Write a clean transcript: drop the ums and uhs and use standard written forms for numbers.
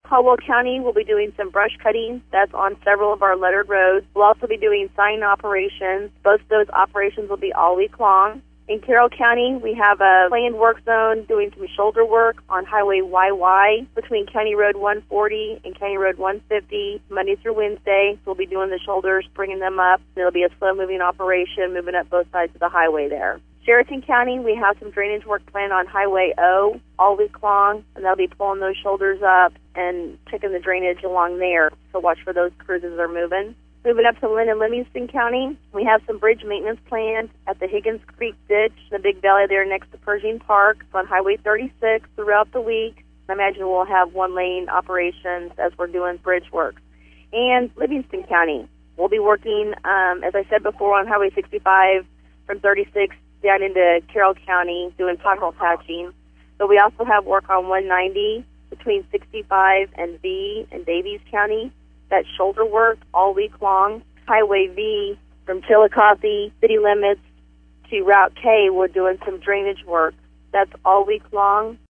Caldwell County will be doing some brush cutting. That's on several of our lettered roads. We'll also be doing sign operations. Both of those operations will be all week long. In Carroll County, we have a planned work zone doing some shoulder work on Highway YY between County Road 140 and County Road 150, Monday through Wednesday. So we'll be doing the shoulders, bringing them up. It'll be a slow-moving operation, moving up both sides of the highway there. Sheraton County, we have some drainage work planned on Highway O all week long, and they'll be pulling those shoulders up and checking the drainage along there. So watch for those crews as they're moving. Moving up to Lynn and Livingston County, we have some bridge maintenance planned at the Higgins Creek Ditch, the big valley there next to Pershing Park. It's on Highway 36 throughout the week. I imagine we'll have one-lane operations as we're doing bridge work. And Livingston County, we'll be working, as I said before, on Highway 65 from 36 down into Carroll County doing pothole patching. But we also have work on 190 between 65 and V in Davies County. That shoulder work all week long. Highway V from Chillicothe city limits to Route K, we're doing some drainage work. That's all week long.